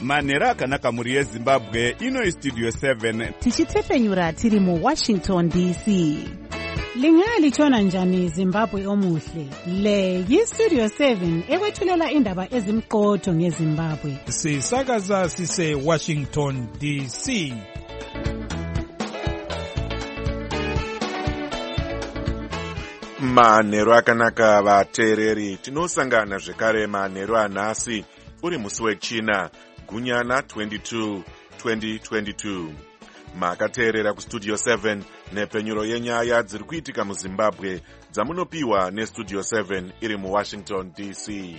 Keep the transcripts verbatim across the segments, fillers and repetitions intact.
manhero akanaka mhuri yezimbabwe. Ino Studio seven tichitefenyura tiri mu Washington D C. Lingalitshona njani Zimbabwe omuhle? Le yi-Studio seven ekwethulela indaba ezimqotho ngeZimbabwe. Sisakaza sise Washington D C. Manhero akanaka vateereri, tinosangana zvekare manhero anhasi uri musi wechina gunyana twenty-two twenty twenty-two. Makateerera kustudio seven nepenyuro yenyaya dziri kuitika muZimbabwe dzamunopiwa nestudio seven iri muWashington D C.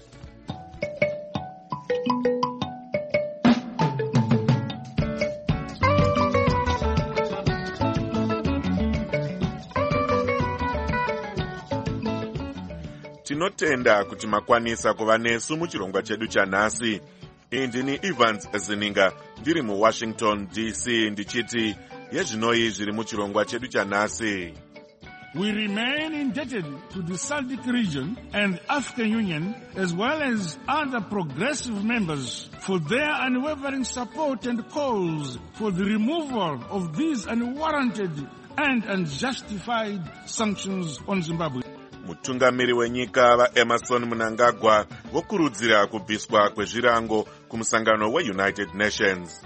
Tinotenda kuti makwanisa kuva nesu muchirongwa chedu chanhasi. Indini Evans Zininga ndiri muWashington D C ndichiti yezvinoi zviri muchirongwa chedu chanhasi. We remain indebted to the SADC region and African Union as well as other progressive members for their unwavering support and calls for the removal of these unwarranted and unjustified sanctions on Zimbabwe. Mutungamiri wenyika vaEmerson Mnangagwa vokurudzira kubviswa kwezvirango kumusangano weUnited Nations.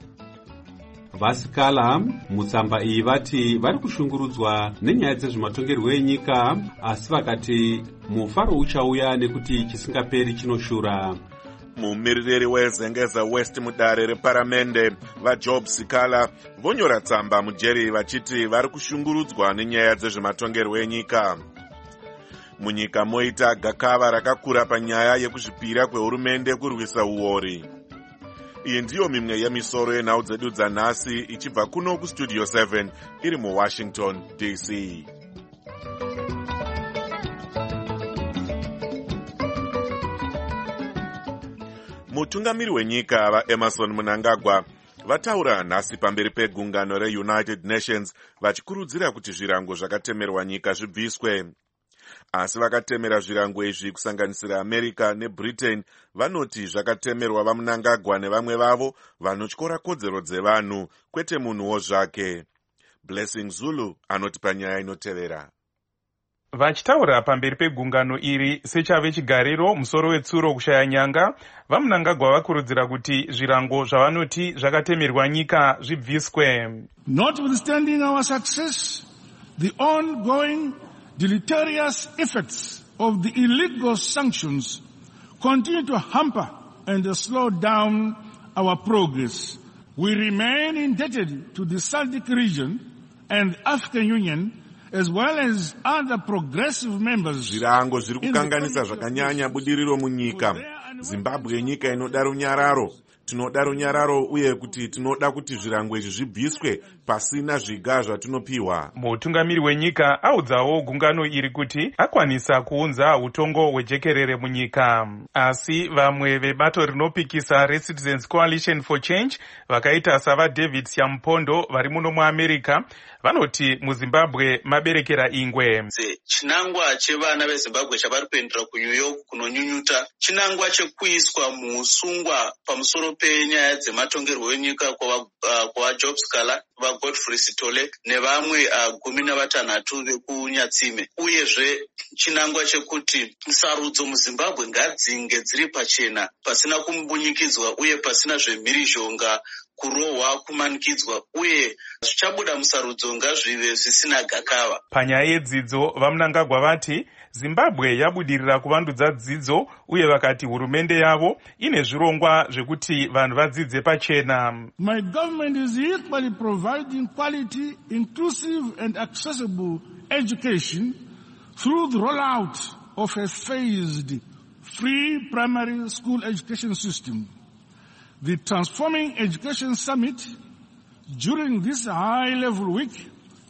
Vasikala mutsamba iyi vati vari kushungurudzwa nenyaya dzezvematongerwo enyika, asi vakati mufaro uchauya nekuti chisingaperi chinoshura. Mumiririri wezengeza West mudare reparamende vaJob Sikala vonyora tsamba mujeri vachiti vari kushungurudzwa nenyaya dzezvematongerwo enyika. Munyika moita gakava rakakura panyaya yekuzvipira kwehurumende kurwisa uori. Iyi ndiyo mimwe yemisoro yenhau dzedu dzanhasi ichibva kuno kustudio seven iri muWashington D C. Mutungamiri wenyika vaEmerson Mnangagwa vataura nhasi pamberi pegungano reUnited Nations vachikurudzira kuti zvirango zvakatemerwa nyika zvibviswe. Asi vakatemera zvirango izvi kusanganisira America neBritain vanoti zvakatemerwa vaMnangagwa nevamwe vavo vanotyora kodzero dzevanhu kwete munhuwo zvake. Blessing Zulu anoti panyaya inotevera. Vachitaura pamberi pegungano iri sechave chigariro musoro wetsuro kushaya nyanga, vaMnangagwa vakurudzira kuti zvirango zvavanoti zvakatemerwa nyika zvibviswe. Notwithstanding our success, the ongoing deleterious effects of the illegal sanctions continue to hamper and slow down our progress. We remain indebted to the SADC region and African Union as well as other progressive members. Zvirango zviri kukanganisa zvakanyanya budiriro munyika. Zimbabwe nyika inoda runyararo. Tinoda runyararo uye kuti tinoda kuti zvirango izvi zvibviswe pasina zviga zvatinopiwa. Mutungamiri wenyika audzawo gungano iri kuti akwanisa kuunza utongo hwejekerere munyika. Asi vamwe vebato rinopikisa reCitizens Coalition for Change vakaita sava David Siampondo vari muno muAmerica vanoti muZimbabwe maberekera ingwe. Chinangwa chevana veZimbabwe chavari kuendera kuNew York kunonyunyuta chinangwa chekuiswa muusungwa pamusoro penyaya dzematongerwo enyika kwavaJob Sikala, vaGodfrey Sitole nevamwe gumi navatanhatu vekunyatsime. Uyezve chinangwa chekuti sarudzo muZimbabwe ngadzinge dziri pachena pasina kumbunyikidzwa uye pasina zvemhirizhonga kurohwa kumanikidzwa uye zvichabuda musarudzo ngazvive zvisina gakava. Panyaya yedzidzo vaMnangagwa vati Zimbabwe yabudirira kuvandudza dzidzo uye vakati hurumende yavo ine zvirongwa zvekuti vanhu vadzidze pachena. My government is equally providing quality, inclusive and accessible education through the rollout of a phased free primary school education system. The Transforming Education Summit during this high-level week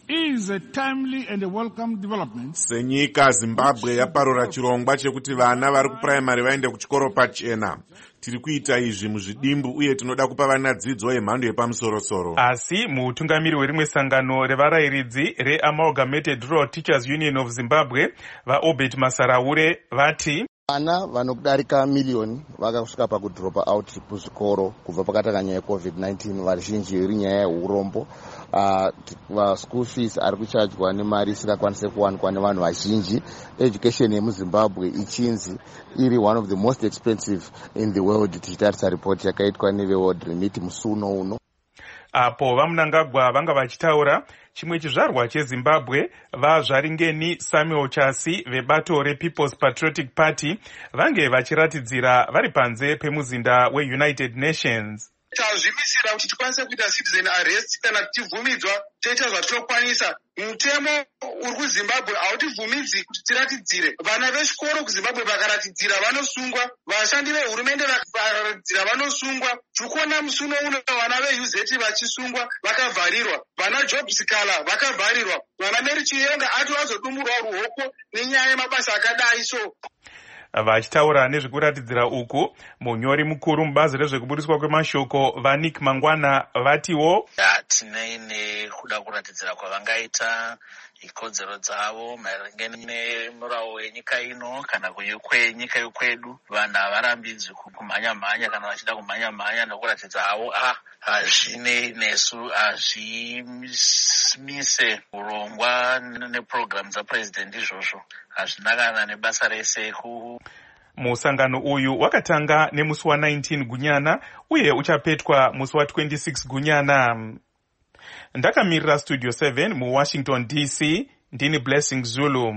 is a timely and a welcome development. Senyika Zimbabwe yaparura chirongwa chekuti vana vari kuprimary vaende kuchikoro pachena. Tiri kuita izvi muzvidimbu uye tinoda kupa vana dzidzo yemhando yepamusoro-soro. Asi mutungamiri werimwe sangano revarayiridzi reAmalgamated Rural Teachers Union of Zimbabwe vaObert Masaraure vati Vana vanodarika miliyoni vakasvika pakudropa out kuzvikoro kubva pakatanga nyaya yecovid nineteen. Vazhinji iri nyaya yeurombo. Uh, school fees ari kuchajwa nemari isingakwanise kuwanikwa nevanhu vazhinji. Education yemuZimbabwe ichinzi iri one of the most expensive in the world. Tichitarisa report yakaitwa neveworld remit musi uno uno. Apo vaMnangagwa vanga vachitaura, chimwe chizvarwa cheZimbabwe vaZvaringeni Samuel Chasi vebato rePeople's Patriotic Party vange vachiratidzira vari panze pemuzinda weUnited Nations. Tazvimisira kuti tikwanise kuita citizen arrest kana tivhumidzwa toita zvatinokwanisa. Mutemo uri kuZimbabwe hautivhumidzi kuti tiratidzire. Vana vechikoro kuZimbabwe vakaratidzira vanosungwa, vashandi vehurumende vakaratidzira vanosungwa. Tikona musuno uno vana veU Z vachisungwa vakavharirwa, vana Jobs Kala vakavharirwa, vana Mary Chiyenga ati vazodumurwa ruoko nenyaya yemabasa akadai. So vachitaura nezvekuratidzira uku, munyori mukuru mubazi rezvekubudiswa kwemashoko vaNick Mangwana vatiwo tine nekuda kuratidzira kwavangaita ikodzero dzavo maererano nemurawo wenyika ino kana kwenyika yokwedu. Vanhu havarambidzwi kumhanya-mhanya kana vachida kumhanya-mhanya nokuratidza havo ah hazvine nesu hazvimise urongwa nepurogiramu dzapurezidendi izvozvo hazvina kana nebasa rese. Musangano uyu wakatanga nemusi wa nineteen Gunyana uye uchapetwa musi wa twenty-six Gunyana. Ndakamirira Studio seven mu Washington D C, ndini Blessing Zulu.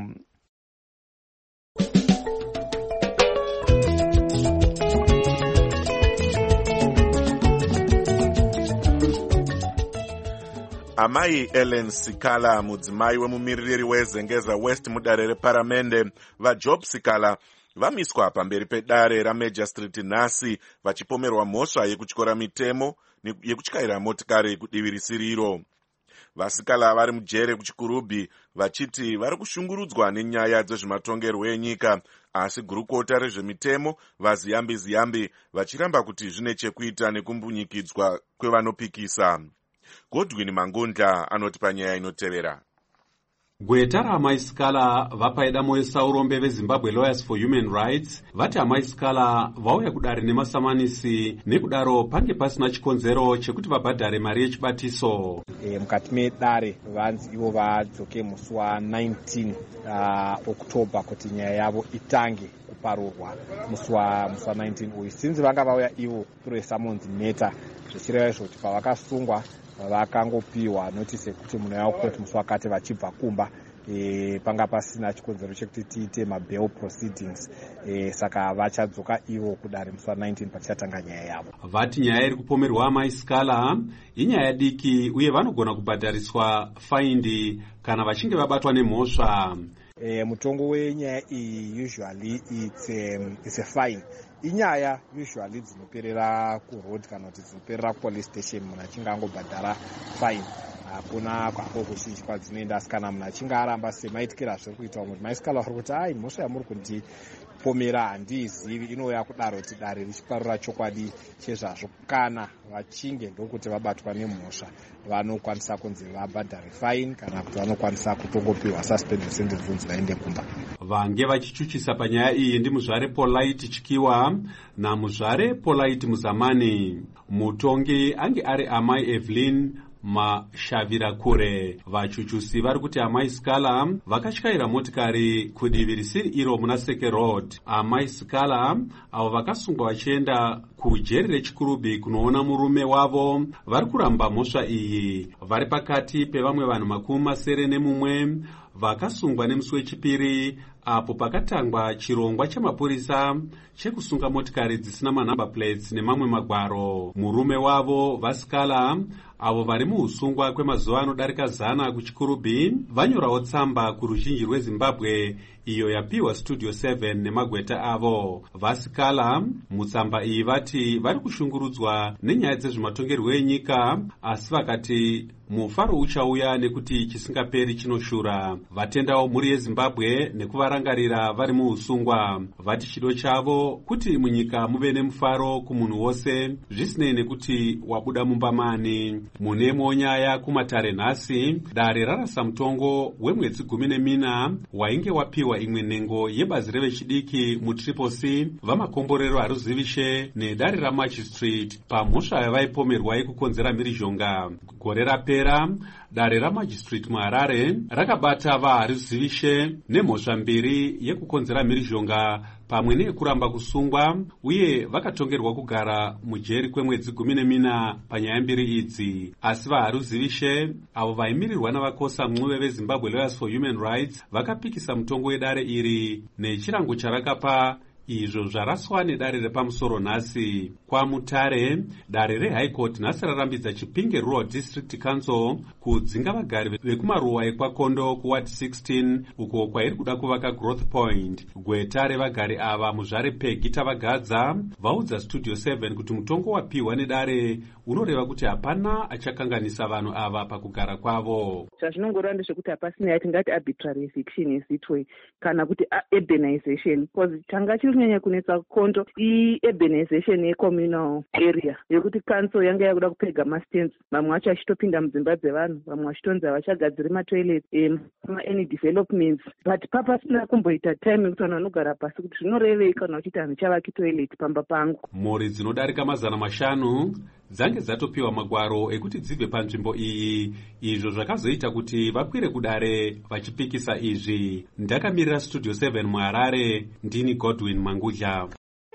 Amai Ellen Sikala, mudzimai wemumiririri wezengeza West mudare reparamende, vaJob Sikala vamiswa pamberi pedare raMajor Street nhasi vachipomerwa mhosva yekutyora mitemo yekutyaira motikari kudivi risiriro. Vasikala vari mujere kuchikurubhi vachiti vari kushungurudzwa nenyaya dzezvematongerwo enyika, asi gurukota rezvemitemo vaziyambi ziyambi vachiramba kuti zvine chekuita nekumbunyikidzwa kwevanopikisa. Godwin Mangunda anoti panyaya inotevera. Gweta raamai Sikala vapaida moyo saurombe veZimbabwe Lawyers for Human Rights vati amai Sikala vauya kudare nemasamanisi nekudaro pange pasina chikonzero chekuti vabhadhare mari yechibatiso. E, mukati medare vanzi ivo vadzoke musi wa nineteen uh, October kuti nyaya yavo itange kuparurwa musi wa nineteen uyu. Sinzi vanga vauya ivo through summons matter zvichireva izvo kuti pavakasungwa vakangopiwa notice yekuti munhu yavo kuti musi wakati vachibva kumba e, panga pasina chikonzero chekuti tiite mabail proceedings e, saka vachadzoka ivo kudare musi wa nineteen pachatanga nyaya yavo. Vati nyaya iri kupomerwa amai Sikala inyaya diki uye vanogona kubhadhariswa faindi kana vachinge vabatwa nemhosva. E, mutongo wenyaya iyi usually it's, um, it's a fine. Inyaya usually dzinoperera kuroad kana kuti dzinoperera police station munhu achinge angobhadhara fine. Hakuna kwako kuzhinji kwadzinoenda, asi kana munhu achinge aramba semaitikira zviri kuita kuti maisikala vari kuti ai mhosva yamuri kundipomera handiizivi inouya kudaro kuti dare richiparura chokwadi chezvazvo. Kana vachinge ndokuti vabatwa nemhosva vanokwanisa kunzi vabhadhare fine kana kuti vanokwanisa kutongopiwa suspended sentence kunzi vaende kumba. Vange vachichuchisa panyaya iyi ndimuzvare Polite Chikiwa namuzvare Polite Muzamani. Mutongi ange ari amai Evelyn Mashavirakure. Vachuchusi vari kuti amai Sikala vakatyaira motikari kudivi risiri iro muna Seke Road. Amai Sikala avo vakasungwa vachienda kujeri rechikurubhi kunoona murume wavo vari kuramba mhosva iyi. Vari pakati pevamwe vanhu makumi masere nemumwe vakasungwa nemusi wechipiri apo pakatangwa chirongwa chamapurisa chekusunga motikari dzisina manhamba plates nemamwe magwaro. Murume wavo vaSikala avo vari muusungwa kwemazuva anodarika zana kuchikurubhi vanyorawo tsamba kuruzhinji rweZimbabwe iyo yapiwa Studio seven nemagweta avo. VaSikala mutsamba iyi vati vari kushungurudzwa nenyaya dzezvematongerwo enyika, asi vakati mufaro uchauya nekuti chisingaperi chinoshura. Vatendawo mhuri yeZimbabwe nekuvarangarira vari muusungwa. Vati chido chavo kuti munyika muve nemufaro kumunhu wose, zvisinei nekuti wabuda mumba mani. Munemwo nyaya kumatare nhasi, dare rarasa mutongo wemwedzi gumi nemina wainge wapiwa imwe nhengo yebazi revechidiki mutriple C vamakomborero haruzivishe nedare ramagistrate pamhosva yavaipomerwa yekukonzera mhirizhonga. Gore rapera dare ramagistrate muHarare rakabata vaharuzivishe nemhosva mbiri yekukonzera mhirizhonga pamwe neyekuramba kusungwa, uye vakatongerwa kugara mujeri kwemwedzi gumi nemina panyaya mbiri idzi. Asi vaharuzivishe avo vaimirirwa navakosa mumwe veZimbabwe Lawyers for Human Rights vakapikisa mutongo wedare iri nechirango charakapa izvo zvaraswa nedare repamusoro nhasi. KwaMutare, dare reHigh Court nhasi rarambidza Chipinge Rural District Council kudzinga vagari vekumaruwa ekwaKondo kuward sixteen uko kwairi kuda kuvaka Growth Point. Gweta revagari ava muzvare peGita Vagadza vaudza Studio seven kuti mutongo wapiwa nedare unoreva kuti hapana achakanganisa vanhu ava pakugara kwavo. Zvazvinongoreva ndezvekuti hapasina yatingati arbitrary eviction izitwe kana kuti urbanization, because changa chiri kunyanya kunetsa Kondo i-urbanization ye-communal area yekuti council yanga yakuda kupega mastands, vamwe vacho vachitopinda mudzimba dzevanhu, vamwe vachitonzi havachagadziri matoilet any developments, but papasina kumboita time yekuti vanhu vanogara pasi kuti zvinorevei kana uchiti hanhu chavaki toilet pamba pangu. Mhuri dzinodarika mazana mashanu dzange dzatopiwa magwaro ekuti dzibve panzvimbo iyi, izvo zvakazoita kuti vakwire kudare vachipikisa izvi. Ndakamirira Studio seven muHarare, ndini Godwin Mangudya.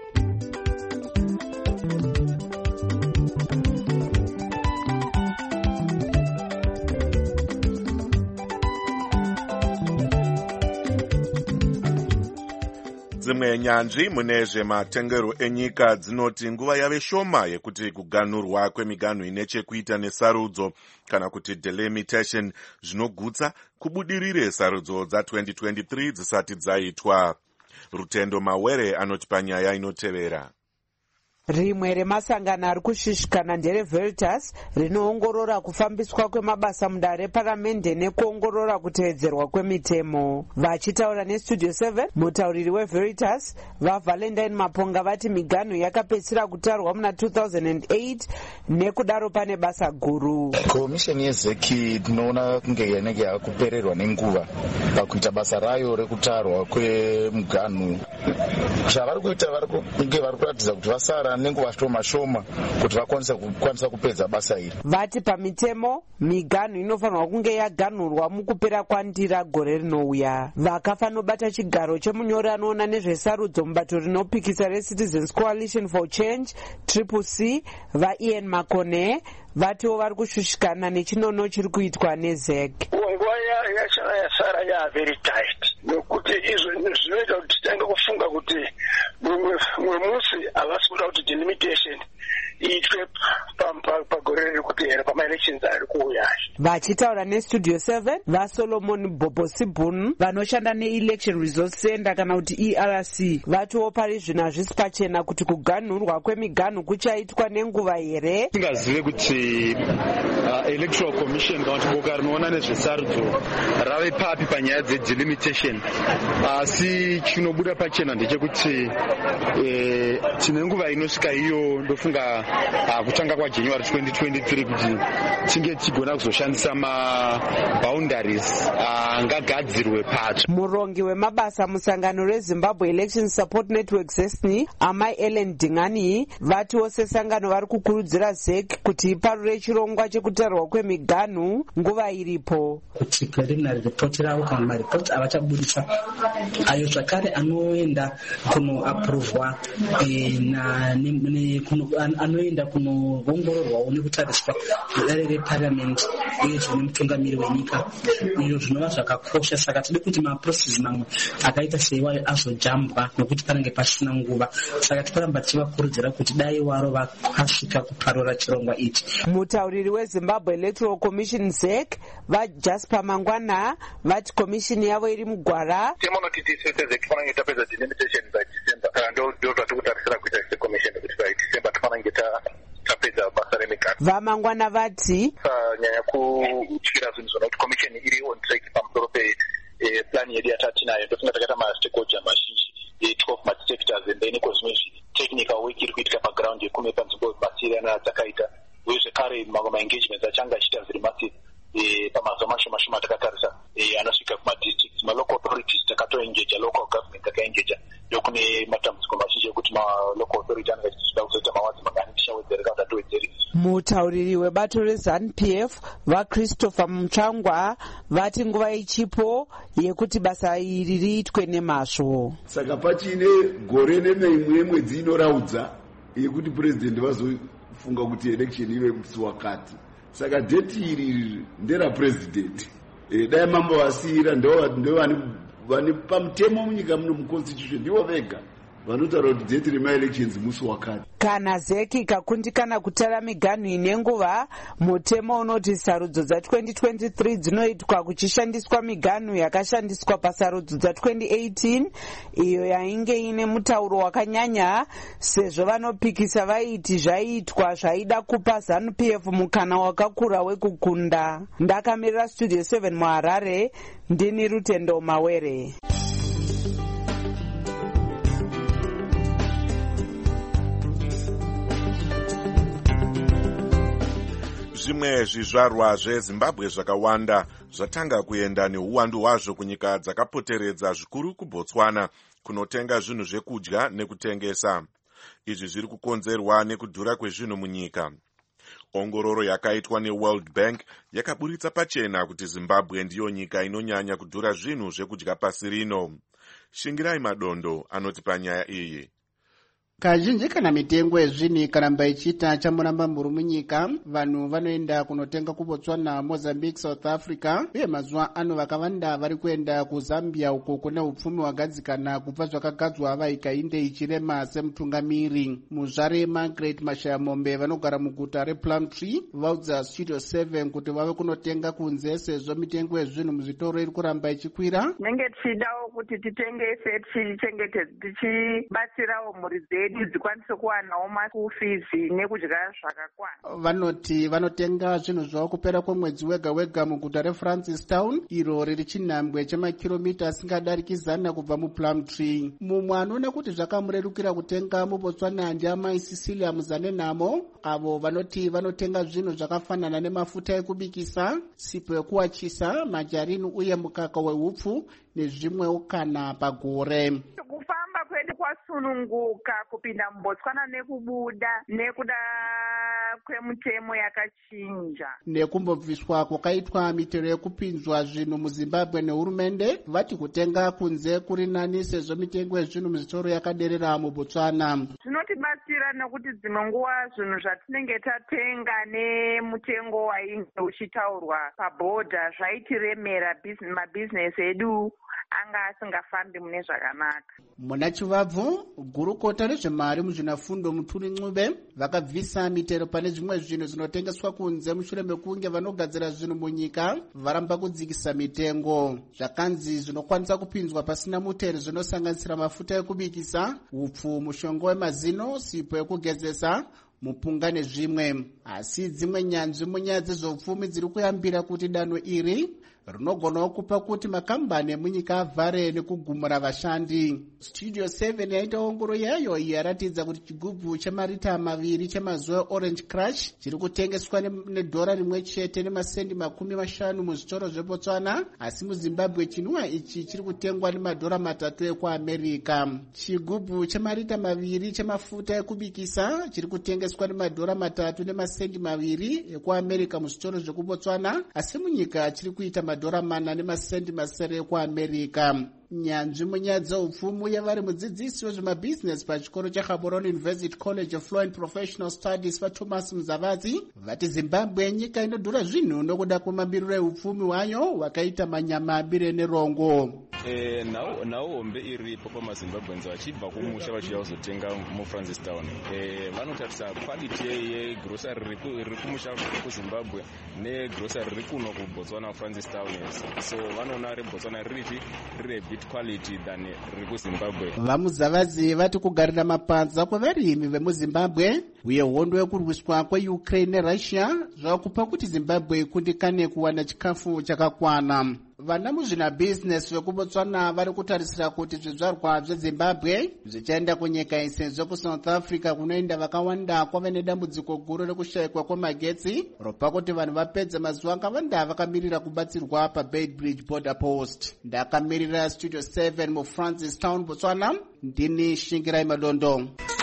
Dzimwe nyanzvi mune zvematengero enyika dzinoti nguva yave shoma yekuti kuganhurwa kwemiganhu ine chekuita nesarudzo kana kuti delimitation zvinogutsa kubudirire sarudzo dza-twenty twenty-three dzisati dzaitwa. Rutendo Mawere anoti panyaya inotevera. Rimwe remasangano ari kushushikana ndereVeritas rinoongorora kufambiswa kwemabasa mudare reparamende nekuongorora kutevedzerwa kwemitemo. Vachitaura neStudio seven, mutauriri weVeritas vaValentine Maponga vati miganhu yakapedzisira kutarwa muna two thousand eight nekudaro pane basa guru. Komisheni yeZeki tinoona kunge yanenge yakupererwa nenguva pakuita basa rayo rekutarwa kwemiganhu. Zvavari kuita kunge vari kuratidza kuti vasara nenguva shoma shoma kuti vakwanisa kupedza basa iri. Vati pamitemo miganhu inofanirwa kunge yaganhurwa mukupera kwandira gore rinouya. Vakafanobata chigaro chemunyori anoona nezvesarudzo mubato rinopikisa reCitizens Coalition for Change Triple C vaIan Makone vatiwo vari kushushikana nechinono chiri kuitwa neZek. Nguva yasara yaveri tight nokuti izvo zvinoita kuti titange kufunga kuti mumwe musi havasi kuda kuti delimitation iitwe pagore riri kutevera pamaelections ari kuuya. Vachitaura neStudio seven vaSolomon Bobosibun vanoshanda neElection Resource Center kana kuti E R C vatiwo pari zvino hazvisi pachena kuti kuganhurwa kwemiganhu kuchaitwa nenguva here. Tingazive kuti uh, Electoral Commission kana kuti boka rinoona nezvesarudzo rave papi panyaya dzedelimitation, asi chinobuda pachena ndechekuti eh, tine nguva inosvika iyo ndofunga uh, kutanga kwaJanuary twenty twenty-three kuti tinge tigona kuzoshandisa maboundaries angagadzirwe uh, patsva. Murongi wemabasa musangano reZimbabwe Election Support Network ZESNI Amai Ellen Dingani vatiwo sesangano vari kukurudzira ZEC kuti iparure chirongwa chekutarwa kwemiganhu nguva iripo. Kuti preliminary report ravo kana maripoti avachabudisa ayo zvakare anoenda kunoapuruvwa e, na ne, kuno, an, anoenda kunoongororwawo nekutariswa mudare reparliament uye zvine mutungamiri wenyika. Izvo zvinova zvakakosha, saka tiri kuti maprocess mamwe akaita seiwayo azojambwa nokuti panenge pasina nguva, saka tikaramba tichivakurudzira kuti dai waro vakasvika kuparura chirongwa ichi. Mutauriri weZimbabwe Electoral Commission ZEC vaJasper Mangwana vati komishini yavo iri mugwara. Temonoti tisese tifanira tapedza delimitation by December. Ndo ndo tikutarisira kuita commission kuti by December tifanira tapedza basa remigano. Vamangwana vati nyaya kutyira zvinhu zvona kuti commission iri on track pamusoro pe-plan yedu yatatinayo ndofunga takaita ma-stakeholder mazhinji twelve ma-sectors and then iko zvimwe technical work iri kuitika paground yekume panzvimbo masiyana dzakaita uye zvekare mamwe ma-engagements achanga achiita zviri massive pamazuva mashoma shoma takatarisa anosvika kuma-districts ma-local authorities takatoengeja local government takaengeja ndokune matambudziko mazhinji ekuti ma-local authority anenge achichida kuzoita mawadzi mangani tichawedzereka kuti atowedzeri. Mutauriri webato rezanu P F vaChristopher Mutsvangwa vati nguva ichipo yekuti basa iri riitwe nemazvo. Saka pachine gore neimwe mwedzi inoraudza yekuti president vazofunga kuti election ive musi wakati. Saka date iri ndera president. E, dai mambo vasira ndo vane pamutemo munyika muno muconstitution ndivo vega vanotaura kuti date rema-elections musi wakati. Kana zeki kakundikana kutara miganhu ine nguva, mutemo unoti sarudzo dza-twenty twenty-three dzinoitwa kuchishandiswa miganhu yakashandiswa pasarudzo dza-twenty eighteen iyo yainge ine mutauro wakanyanya sezvo vanopikisa vaiti zvaiitwa zvaida kupa ZANU P F mukana wakakura wekukunda. Ndakamirira Studio seven muHarare, ndini Rutendo Mawere. Zvimwe zvizvarwa zveZimbabwe zvakawanda zvatanga kuenda neuwandu hwazvo kunyika dzakapoteredza zvikuru kuBotswana kunotenga zvinhu zvekudya nekutengesa. Izvi zviri kukonzerwa nekudhura kwezvinhu munyika. Ongororo yakaitwa neWorld Bank yakaburitsa pachena kuti Zimbabwe ndiyo nyika inonyanya kudhura zvinhu zvekudya pasi rino. Shingirai Madondo anoti panyaya iyi. Kazhinji kana mitengo yezvinhu ikaramba ichiita chamuramba mburu munyika, vanhu vanoenda kunotenga kuBotswana, Mozambique, South Africa, uye mazuva ano vakawanda vari kuenda kuZambia uko kune upfumi hwagadzikana kubva zvakagadzwa vaikainde ichirema semutungamiri. Muzvare Margaret Mashayamombe vanogara muguta rePlumtree vaudza Studio seven kuti vave kunotenga kunze sezvo mitengo yezvinhu muzvitoro iri kuramba ichikwira. Nenge tichidawo kuti titengese tichichengetedza tichibatsirawo mhuri dzedu dzikwanise kuwanawo ma-school fees nekudya zvakakwana. Vanoti vanotenga zvinhu zvavo kupera kwemwedzi wega wega muguta reFrancistown iro riri chinhambwe chemakiromita asingadariki zana kubva muPlumtree. Mumwe anoona kuti zvakamurerukira kutenga muBotswana ndiamai Cecilia Muzanenhamo, avo vanoti vanotenga zvinhu zvakafanana nemafuta ekubikisa, sipo yekuwachisa, majarini uye mukaka wehupfu nezvimwewo kana pagore. Kufamba kwedu kwasununguka kupinda muBotswana nekubuda nekuda kwemutemo yakachinja. Nekumbobviswa kwakaitwa mitero yekupinzwa zvinhu muZimbabwe nehurumende, vati kutenga kunze kuri nani sezvo mitengo yezvinhu muzvitoro yakaderera muBotswana. Zvinotibatsira nekuti dzimwe nguva zvinhu zvatinenge tatenga nemutengo wainge uchitaurwa pabhodha zvaitiremera mabhizinesi edu anga asingafambi mune zvakanaka. Muna Chivabvu, gurukota rezvemari muzvinafundo Muturi Ncube vakabvisa mitero pane zvimwe zvinhu zvinotengeswa kunze mushure mekunge vanogadzira zvinhu munyika varamba kudzikisa mitengo. Zvakanzi zvinokwanisa kupinzwa pasina mutero zvinosanganisira mafuta ekubikisa, hupfu, mushonga wemazino, sipo yekugezesa, mupunga nezvimwe. Asi dzimwe nyanzvi munyaya dzezveupfumi dziri kuyambira kuti danho iri rinogonawo kupa kuti makambani emunyika avhare nekugumura vashandi. Studio seven yaita ongoro yayo yaratidza kuti chigubhu chemarita maviri chemazuva Orange Crush chiri kutengeswa nedhora rimwe chete nemasendi makumi mashanu muzvitoro zveBotswana, asi muZimbabwe chinwiwa ichi chiri kutengwa nemadhora matatu ekuAmerica. Chigubhu chemarita maviri chemafuta ekubikisa chiri kutengeswa nemadhora matatu nemasendi maviri ekuAmerica muzvitoro zvekuBotswana, asi munyika chiri kuita madhora mana nemasendi masere ekuAmerica. Nyanzvi munyaya dzeupfumi uye vari mudzidzisi wezvemabhizinesi pachikoro cheGaborone University College of Law and Professional Studies vaThomas Muzavadzi vati Zimbabwe nyika inodhura zvinhu nokuda kwemabiriro eupfumi hwayo hwakaita manyama abire nerongo. Eh, now now hombe iripo pamazimbabweans vachibva kumusha vachiuya kuzotenga mufrancistown. Eh, vanotarisa quality yegrocery riri kumusha kuzimbabwe negrocery riri kuno kubotswana francistown. So vanoona rebotswana riripi riri bit quality than riri kuzimbabwe. Vamuzavazi vati kugarira mapanza kwevarimi vemuzimbabwe uye hondo yekurwiswa kweukraine nerussia zvakupa kuti zimbabwe ikundikane kuwana chikafu chakakwana. Vana muzvinabhizinesi vekubotswana vari kutarisira kuti zvizvarwa zvezimbabwe zvichaenda kunyika isezvo kusouth africa kunoenda vakawanda kwave nedambudziko guru rekushayikwa kwemagetsi ropa kuti vanhu vapedza mazuva akawanda vakamirira kubatsirwa pabeitbridge border post. Ndakamirira studio seven mufrancistown, Botswana, ndini Shingirai Madondo.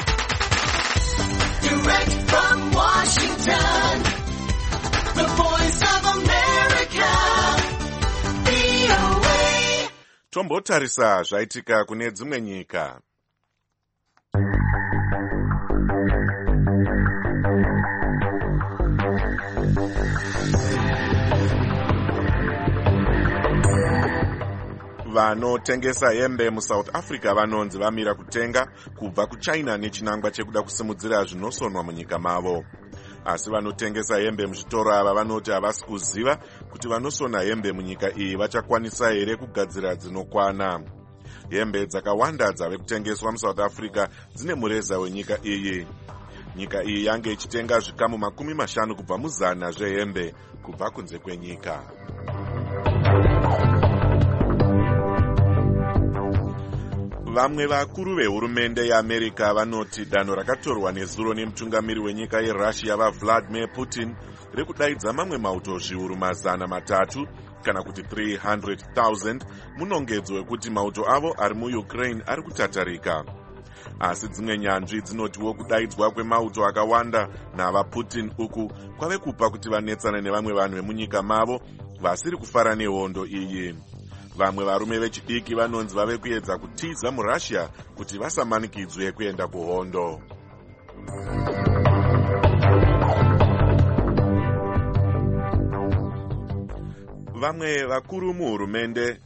Direct from Washington, the voice of America. Tombotarisa zvaitika kune dzimwe nyika. Vanotengesa hembe muSouth Africa vanonzi vamira kutenga kubva kuChina nechinangwa chekuda kusimudzira zvinosonwa munyika mavo. Asi vanotengesa hembe muzvitoro ava vanoti havasi kuziva kuti vanosona hembe munyika iyi vachakwanisa here kugadzira dzinokwana. Hembe dzakawanda dzave kutengeswa muSouth Africa dzine mureza wenyika iyi. Nyika iyi yange ichitenga zvikamu makumi mashanu kubva muzana zvehembe kubva kunze kwenyika. Vamwe vakuru vehurumende yeAmerica vanoti danho rakatorwa nezuro nemutungamiri wenyika yeRussia vaVladimir Putin rekudaidza mamwe mauto zviuru mazana matatu kana kuti three hundred thousand munongedzo wekuti mauto avo ari muUkraine ari kutatarika. Asi dzimwe nyanzvi dzinotiwo kudaidzwa kwemauto akawanda navaPutin uku kwave kupa kuti vanetsana nevamwe vanhu vemunyika mavo vasiri kufara nehondo iyi. Vamwe varume vechidiki vanonzi vave kuedza kutiza muRussia kuti vasamanikidzwe kuenda kuhondo. Vamwe vakuru muhurumende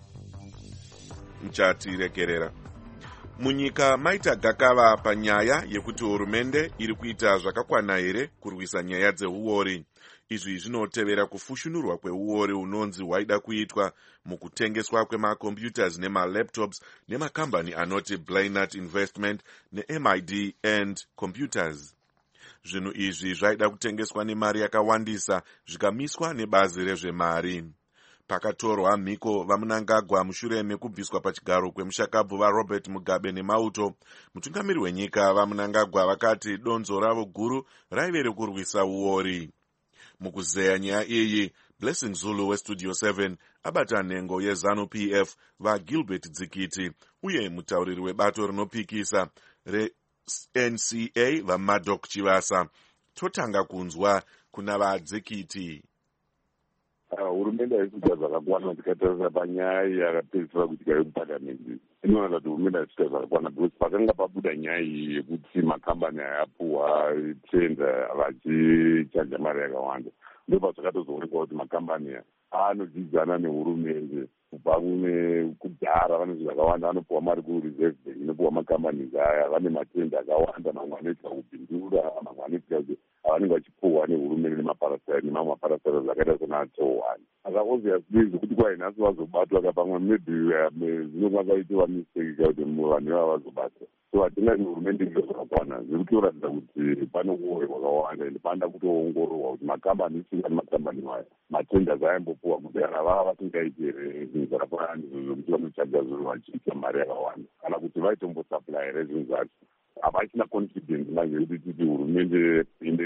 mchatirekerera. Munyika maita gakava panyaya yekuti hurumende iri kuita zvakakwana here kurwisa nyaya dzeuori. Izvi zvinotevera kufushunurwa kweuori unonzi hwaida kuitwa mukutengeswa kwemacomputers nemalaptops nemakambani anoti Blaynut Investment neM I D and Computers. Zvinhu izvi zvaida kutengeswa nemari yakawandisa zvikamiswa nebazi rezvemari. Pakatorwa mhiko vaMnangagwa mushure mekubviswa pachigaro kwemushakabvu vaRobert Mugabe nemauto, mutungamiri wenyika vaMnangagwa vakati donzo ravo guru raive rekurwisa uori. Mukuzeya nyaya iyi, Blessing Zulu weStudio seven abata nhengo yeZanu P F vaGilbert Dzikiti uye mutauriri webato rinopikisa reN C A vaMadok Chivasa. Totanga kunzwa kuna vaDzikiti. Hurumende haisi kuita zvakakwana tikatarisa panyaya yakapedzisira kuitika yekupatamende. Inoona kuti hurumende haisi kuita zvakakwana because pakanga pabuda nyaya iyi yekuti makambani ayapuhwa tenda vachichanja mari yakawanda. Ndobva zvakatozoonekwa kuti makambani anodzidzana nehurumende kubva kudhara vane zvakawanda vanopuhwa mari kureserve bank inopuhwa makambani aya vane matenda akawanda mamwe anoita kubhindura mamwe anoita avanenge vachipuhwa nehurumende nemaparasai nemamwe maparasai zvakaita senatowani aka obviously zvokuti kwai nhasi vazobatwa kapamwe maybe zvinokwanisa kuitiwa mistake kuti vanhu ivava vazobatwa so hatina hurumende io zvakakwana zviri kutoratidza kuti pane uori hwakawanda ende panoda kutoongororwa kuti makambani isinga nemakambani aya matenders aimbopuhwa kudhara vava vasingaiti here zvinhu zvakafanana ndizvo zvokuti vanochaja zvinhu vachiita mari yakawanda kana kuti vaitombosupply here zvinhu zvacho havachina confidence manje kuti titi hurumende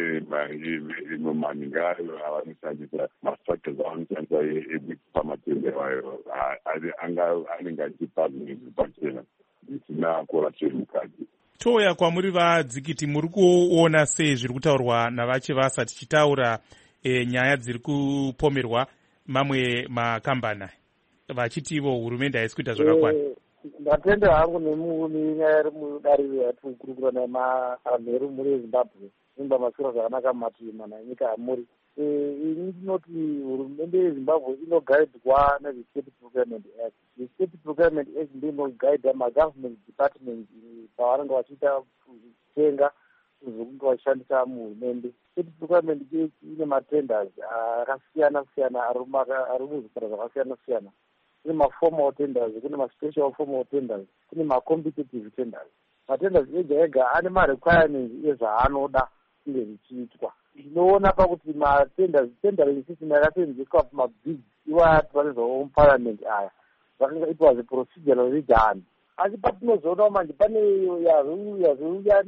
ine maninga ayo avanoshandisa mastructures avanoshandisa ekupa matendero ayo anenge achipa zvinhu pachena zvisina corruption mukati. Touya kwamuri vaDzikiti, muri kuona sei zviri kutaurwa navachivasa tichitaura e, nyaya dziri kupomerwa mamwe makambani vachitivo hurumende haisi kuita zvakakwana? Ndatenda hangu nenyaya iri mudariro yatiri kukurukura nemaanheru muri Zimbabwe imba maswira zvakanaka mumativi mana enyika yamuri. Ini ndinoti hurumende yeZimbabwe inogaidwa nezvestate procurement act. The state procurement act ndiyo inogaidha magovernment department pavanenge vachiita kutenga zvokunge vachishandisa muhurumende. State procurement act ine matenders akasiyana siyana ari muzvikora zvakasiyana siyana. Kune maformal tenders, kune maspecial formal tenders, kune macompetitive tenders. Matenders ega ega ane marequirements ezvaanoda kunge zvichiitwa. Tinoona pakuti matenders tendering system yakasenzeswa pamabig iwaya tivanezvawo muparliament aya zvakaitwa zveprocedural redone. Asi patinozoona manje pane yazouya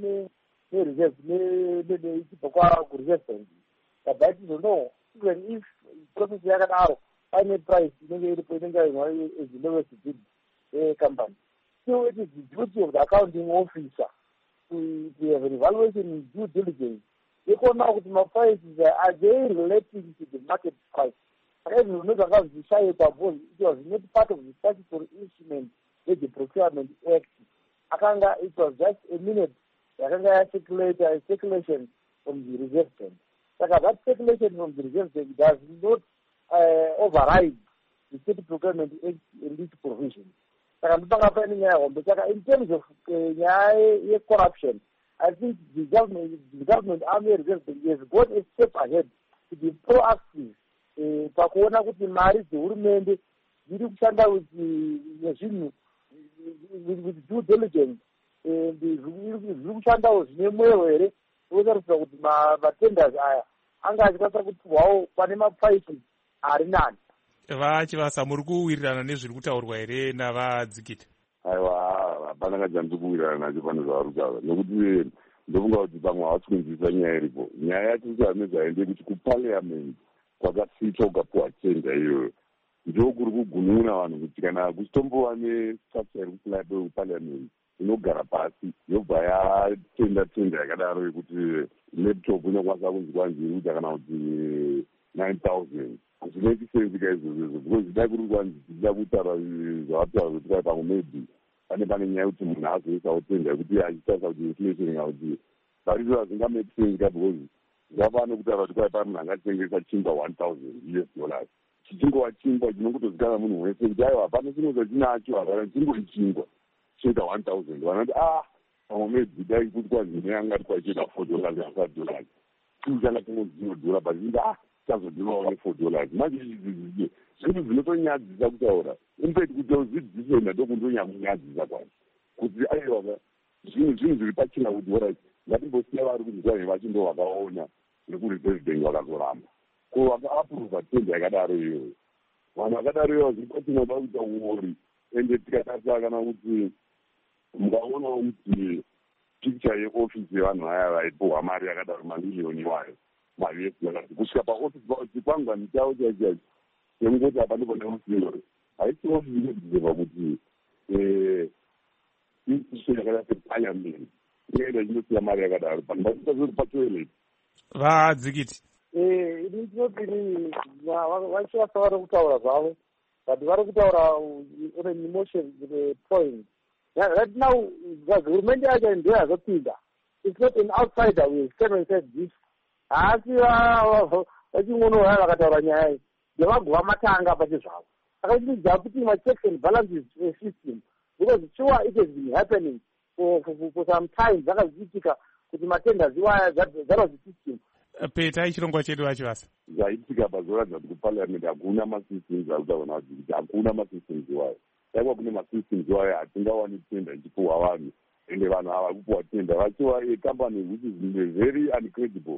nereserve ichibva kureserve bank. But I don't know, even if process yakadaro paine price inenge iripo inenge yainwa as the lowest bid company. So it is the duty of the accounting officer to, to have an evaluation in due diligence. You can now with my prices are they relating to the market price. Every note about the shy it was not part of the statutory instrument with the Procurement Act. Akanga, it was just a minute. Akanga circulate a circulation from the reserve bank. That circulation from the reserve bank does not uh, override the state procurement act in this provision. In terms of uh, corruption, I think the government, the government army reserve bank has got a step ahead to be proactive. Pakuona kuti mari dzehurumende dziri kushanda nezvinhu with due diligence, zviri kushandawo zvine mweyo here, otarisira kuti matenders aya anga achikwanisa kupiwawo pane maprices ari nani. Vachivasa, muri kuwirirana nezviri kutaurwa here navadzikita? Aiwa, hapana kadzambi kuwirirana nacho pane zvavari kutaura, nekuti ndofunga kuti pamwe havasikunzwisa nyaya iripo. Nyaya yacho kuti hanezaende kuti kuparliament kwakasvitsva ukapiwa tenda iyoyo, ndo kuri kugununa vanhu kuti kana kuchitombova nestructure iri kuplai peparliament inogara pasi yobva yatenda tenda yakadaro yekuti laptop inokwanisa kunzi kwanzi ita kana kuti nine thousand. Hazvineti sense ka izvozvo because dai kuri kwanzi tichida kutaura zvavataura kuti kai pamwe maybe pane pane nyaya yekuti munhu azoisawo tenda yekuti achitarisa kuti inflation kana kuti parizo hazvingamake sense ka because zvava nekutaura kuti kwai pa munhu angatengesa chingwa one thousand U S dollars. Chingwa chingwa chinongotozikanwa munhu wese kuti aiwa hapana chimwe zvatinacho hapana chingwa chingwa choita one thousand. Vanoti ah pamwe maybe dai kuti kwanzi neangati kwachoita four dollars and five dollars chii changa chinodhura but inda ah chazodhurawo ne-four dollars. Manje izvi zvinhu zvinotonyadzisa kutaura infact kuti uzvidzise ndokundonyamunyadzisa kwacho kuti aiwa zvinhu zvinhu zviri pachina kuti orit ngatimbosiya vari kuti kwai vachindo vakaona nekureserve bank vakazoramba ko vakaaprova tenda yakadaro iyoyo. Vanhu vakadaro iyoyo zviripo tinoda kuita uori ende tikatarisa kana kuti mukaonawo kuti picture yeofisi yevanhu aya vaipiwa mari yakadaro mamiliyoni iwayo mari yesinakati kusvika paofisi pauti kwangwani chavo chaicho chaicho semungoti apa ndipo nemusiyori haisi ofisi inodzidzeva kuti institution yakada separliament inoenda inosiya mari yakadaro panhu vachiita zvoti patoilet vadzikiti ini ndinoti vachivasa vari kutaura zvavo but vari kutaura on an emotion point. Right now hurumende yacho ndiyo yazopinda. It's not an outsider who has come and said this. Asi vachingoonohaya vakataura nyaya iyi ndevagova matanga pati zvavo. Saka chinoziva kuti ma-checks and balances system because sure it has been happening for, for, for some time zvakaziitika kuti matenders iwaya zvarwa zvisystem. Peta ichirongwa chedu vachivasa zvaitika pazoratidza kuti kuparliament hakuna masystems akutaona kuti hakuna masystems iwayo. Daiwa kune masystems iwayo hatingawani tenda ichipuhwa vanhu ende vanhu ava kupuhwa tenda vachiwa a company which is very uncredible.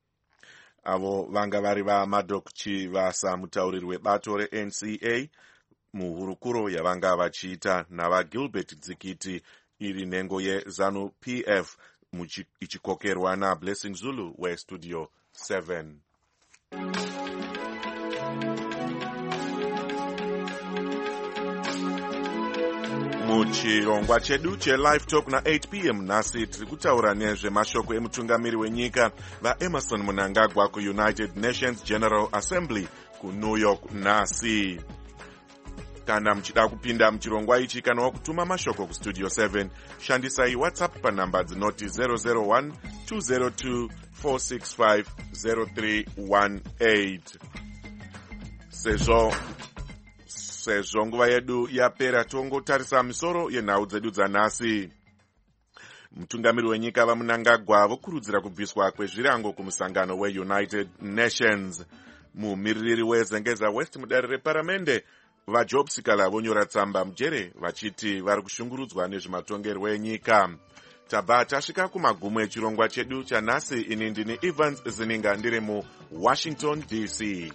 Avo vanga vari vaMadok Chivasa, mutauriri webato reN C A, muhurukuro yavanga vachiita navaGilbert Dzikiti iri nhengo yeZanu P F ichikokerwa naBlessing Zulu weStudio seven. Muchirongwa chedu cheLive Talk na eight p m nhasi tiri kutaura nezvemashoko emutungamiri wenyika vaEmerson Mnangagwa kuUnited Nations General Assembly kuNew York nhasi. Kana muchida kupinda muchirongwa ichi kana wakutuma mashoko kustudio seven, shandisai WhatsApp panhamba dzinoti zero zero one two zero two four six five zero three one eight. Sezvo sezvo nguva yedu yapera, tongotarisa misoro yenhau dzedu dzanhasi. Mutungamiri wenyika vaMnangagwa vokurudzira kubviswa kwezvirango kumusangano weUnited Nations. Mumiririri wezengeza West mudare reparamende vaJob Sikala vonyora tsamba mujere vachiti vari kushungurudzwa nezvematongerwo enyika. Tabva tasvika kumagumo echirongwa chedu chanhasi. Ini ndini Evans Zininga ndiri muWashington D C.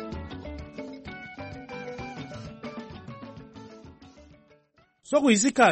sokuyisikhathi